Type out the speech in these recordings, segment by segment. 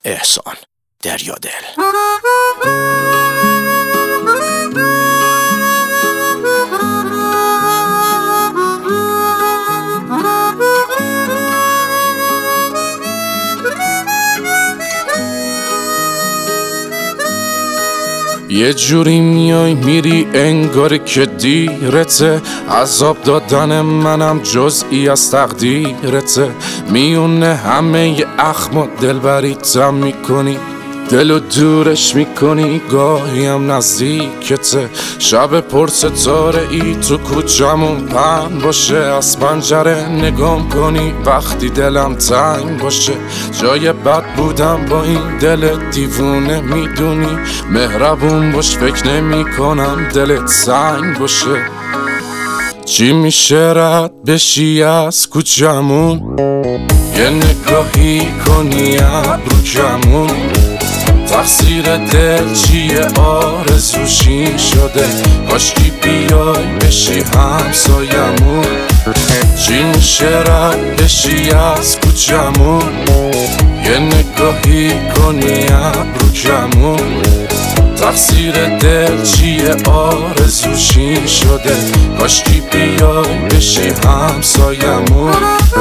احسان دریادل. یه جوری میای میری انگار که دیرته، عذاب دادن منم جزئی از تقدیرته. میونه همه ی اخم و دلبریتم میکنی، دلو دورش میکنی، گاهی هم نزدیکته. شب پر ستاره ای تو کوچمون پهن باشه، از پنجره نگام کنی وقتی دلم تنگ باشه. جای بد بودم با این دل دیوونه میدونی، مهربون باش فکر نمی کنم دلت سنگ باشه. چی میشه رد بشی از کوچمون، یه نگاهی کنی ابرو کمون. تقصیر دل چیه آرزوشی شده، کاشکی بیای بشی همسایمون. چی میشه رد بشی از کوچمون، یه نگاهی کنی ابرو کمون. تقصیر دل چیه آرزوشی شده، کاشکی بیای بشی همسایمون.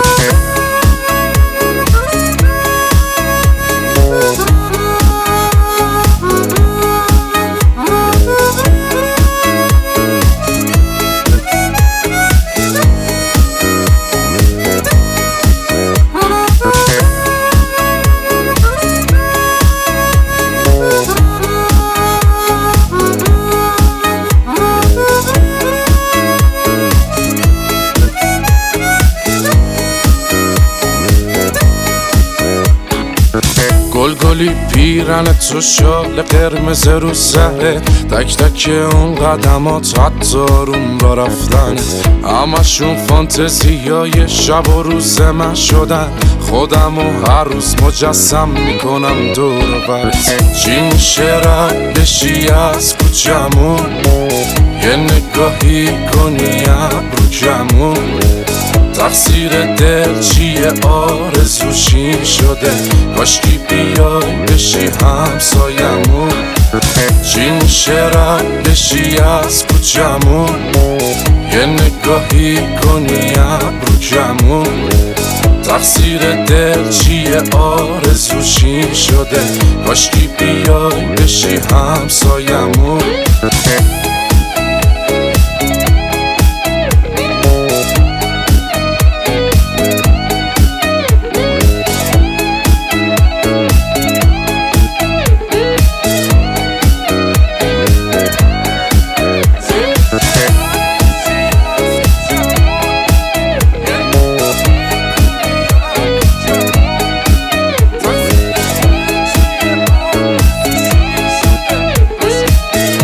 گلگلی پیرن تو شال قرمز رو سره، تک تک اون قدمات حتی روم را رفتن. همشون فانتزیای شب و روز من شدن، خودمو هر روز مجسم میکنم دور و بر. چی میشه رد بشی از کوچمون، یه نگاهی کنی ابرو کمون. تقصیر دل چیه آرزوشی شده، کاشکی بیای بشی همسایمون. چی میشه رد بشی از کوچمون، یه نگاهی کنی ابرو کمون. تقصیر دل چیه آرزوشی شده، کاشکی بیای بشی همسایمون.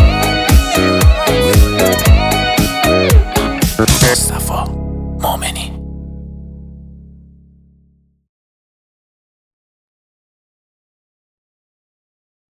مصطفی مؤمنی.